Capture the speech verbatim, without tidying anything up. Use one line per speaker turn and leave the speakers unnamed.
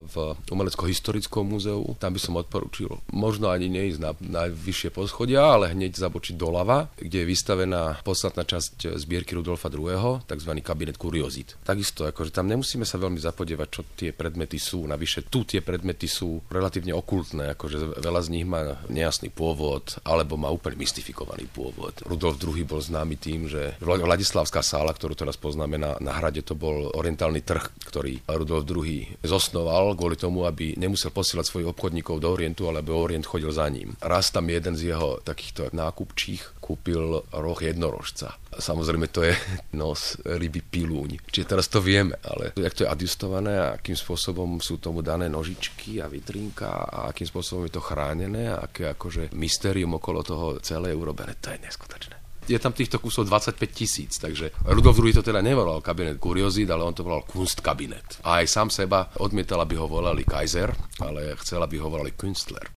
v Umelecko-historickom múzeu. Tam by som odporúčil možno ani neísť na najvyššie poschodia, ale hneď zabočiť doľava, kde je vystavená podstatná časť zbierky Rudolfa druhého., takzvaný kabinet kuriozít. Takisto, akože tam nemusíme sa veľmi zapodievať, čo tie predmety sú. Navyše tu tie predmety sú relatívne okultné, akože veľa z nich má nejasný pôvod, alebo má úplne mystifikovaný pôvod. Rudolf druhý. Bol známy tým, že Vladislavská sála, ktorú teraz poznáme na, na hrade, to bol orientálny trh, ktorý Rudolf druhý. zosnoval kvôli tomu, aby nemusel posielať svojich obchodníkov do Orientu, ale aby Orient chodil za ním. Raz tam jeden z jeho takýchto nákupčích kúpil roh jednorožca. Samozrejme to je nos ryby pilúň. Čiže teraz to vieme, ale jak to je adjustované a akým spôsobom sú tomu dané nožičky a vitrínka a akým spôsobom je to chránené a aké akože mystérium okolo toho celé je urobené, to je neskutočné. Je tam týchto kusov dvadsaťpäť tisíc, takže Rudolf druhý. to teda nevolal kabinet kuriozít, ale on to volal Kunstkabinet. A aj sám seba odmietal, aby ho volali Kaiser, ale chcel, aby ho volali Künstler.